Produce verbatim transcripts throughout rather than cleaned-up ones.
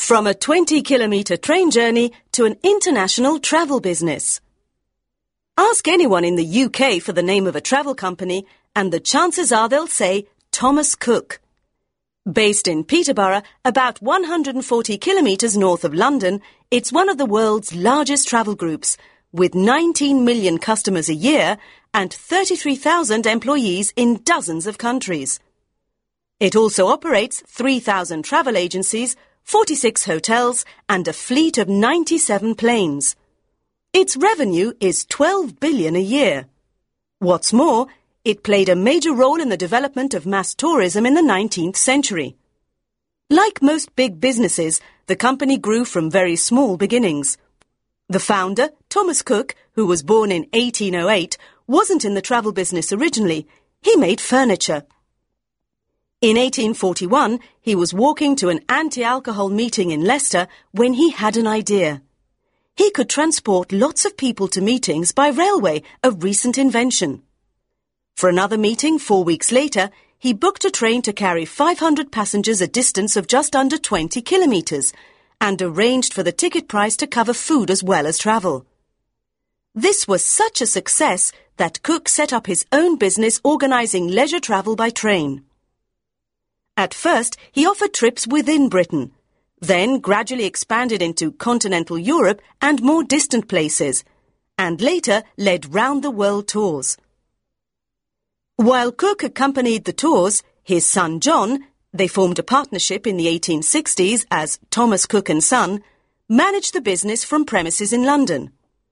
From a twenty kilometre train journey to an international travel business. Ask anyone in the U K for the name of a travel company and the chances are they'll say Thomas Cook. Based in Peterborough, about one hundred forty kilometres north of London, it's one of the world's largest travel groups, with nineteen million customers a year and thirty-three thousand employees in dozens of countries. It also operates three thousand travel agencies, forty-six hotels and a fleet of ninety-seven planes. Its revenue is twelve billion a year. What's more, it played a major role in the development of mass tourism in the nineteenth century. Like most big businesses, the company grew from very small beginnings. The founder, Thomas Cook, who was born in eighteen oh eight, wasn't in the travel business originally. He made furniture. In eighteen forty-one, he was walking to an anti-alcohol meeting in Leicester when he had an idea. He could transport lots of people to meetings by railway, a recent invention. For another meeting four weeks later, he booked a train to carry five hundred passengers a distance of just under twenty kilometres and arranged for the ticket price to cover food as well as travel. This was such a success that Cook set up his own business organising leisure travel by train. At first, he offered trips within Britain, then gradually expanded into continental Europe and more distant places, and later led round-the-world tours. While Cook accompanied the tours, his son John, they formed a partnership in the eighteen sixties as Thomas Cook and Son, managed the business from premises in London.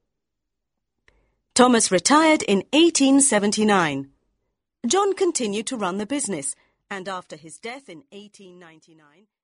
Thomas retired in eighteen seventy-nine. John continued to run the business, and after his death in eighteen ninety-nine...